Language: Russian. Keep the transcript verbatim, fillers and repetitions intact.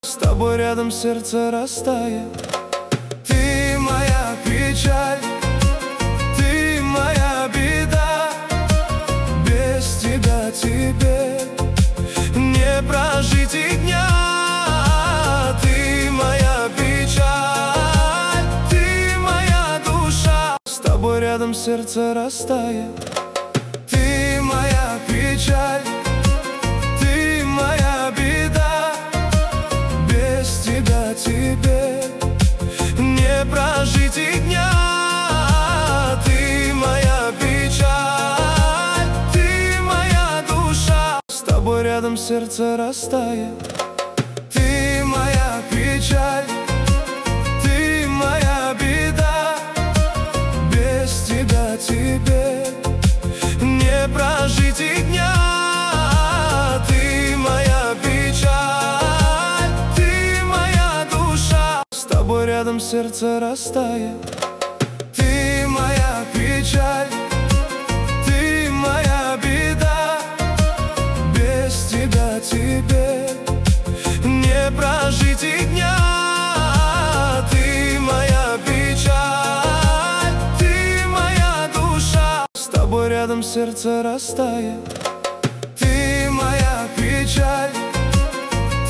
С тобой рядом сердце растает. Ты моя печаль, ты моя беда. Без тебя тебе не прожить и дня. Ты моя печаль, ты моя душа. С тобой рядом сердце растает. Ты моя печаль, ты моя беда. Без тебя тебе не прожить и дня. Ты моя печаль, ты моя душа. С тобой рядом сердце растает. Ты моя печаль, ты моя беда. Без тебя тебе не прожить и дня. Ты моя печаль, ты моя душа. С тобой рядом сердце растает. Ты моя печаль, ты моя беда. Без тебя тебе не прожить и дня. Ты моя печаль, ты моя душа. С тобой рядом сердце растает. Ты моя печаль.